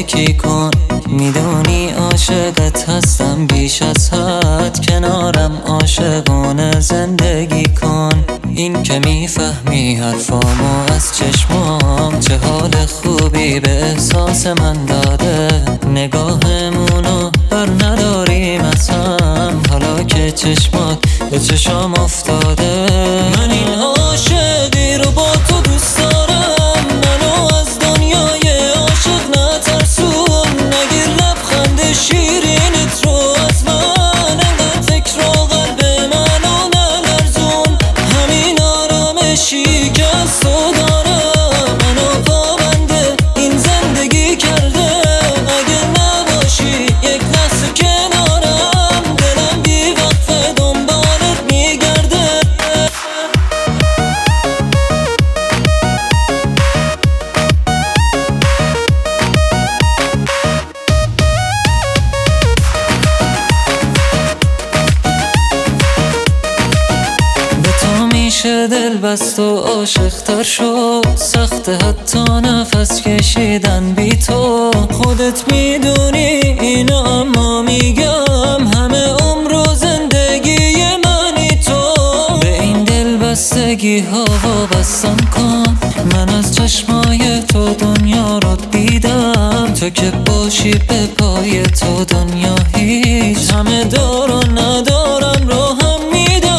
یکی کن. میدونی عاشقت هستم بیش از حد، کنارم عاشقانه زندگی کن. این که میفهمی حرفامو از چشمام، چه حال خوبی به احساس من داده. نگاهمونو بر نداریم از هم، حالا که چشمات به چشام افتاده. من این عاشقی رو با تو دوست دارم، منو از دنیای عاشق نترسون. نگیر لبخند شیرینت رو از من، انقدر فکر و قلب منو نلرزون. همین آرامشی که از تو دارم منو پابنده این زندگی کرده. اگه نباشی یک لحظه کنارم، دلم بی وقفه دنبالت میگرده. میشه دل بست و عاشق تر شد، سخته حتی نفس کشیدن بی تو. خودت میدونی اینو اما میگم، همه عمر و زندگی منی تو. به این دل بستگی ها وابستم کن، من از چشمای تو دنیا رو دیدم. تو که باشی به پای تو دنیا هیچ، همه دار و ندارم رو هم میدم.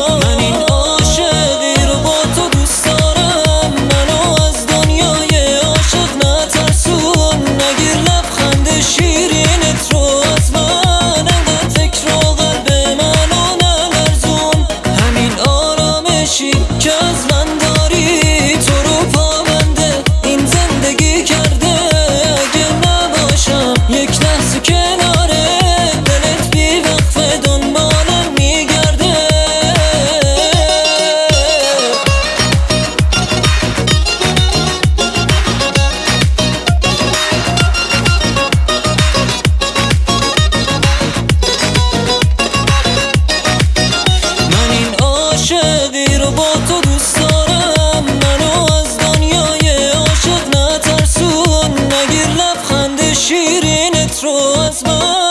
که از من داری تو رو پابنده این زندگی کرده. اگه نباشم یک لحظه کناره، دلت بی وقفه دنبالم میگرده. من این عاشقی رو با تو دوست دارم، منو از دنیای عاشق نترسون. نگیر لبخند شیرینت رو از من.